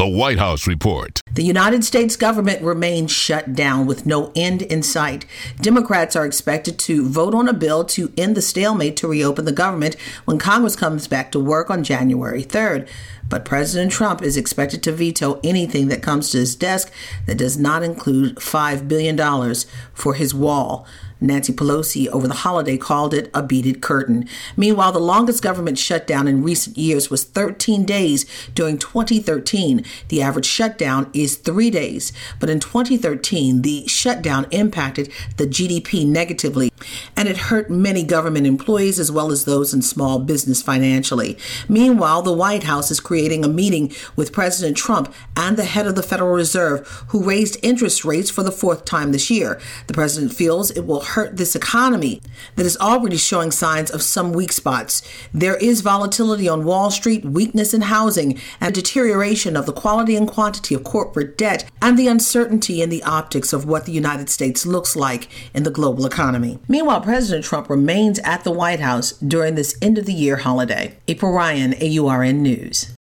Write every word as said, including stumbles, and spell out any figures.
The White House Report. The United States government remains shut down with no end in sight. Democrats are expected to vote on a bill to end the stalemate to reopen the government when Congress comes back to work on January third. But President Trump is expected to veto anything that comes to his desk that does not include five billion dollars for his wall. Nancy Pelosi over the holiday called it a beaded curtain. Meanwhile, the longest government shutdown in recent years was thirteen days during twenty thirteen. The average shutdown is three days. But in twenty thirteen, the shutdown impacted the G D P negatively, and it hurt many government employees as well as those in small business financially. Meanwhile, the White House is creating a meeting with President Trump and the head of the Federal Reserve, who raised interest rates for the fourth time this year. The president feels it will hurt this economy that is already showing signs of some weak spots. There is volatility on Wall Street, weakness in housing, and deterioration of the quality and quantity of corporate debt, and the uncertainty in the optics of what the United States looks like in the global economy. Meanwhile, President Trump remains at the White House during this end of the year holiday. April Ryan, A U R N News.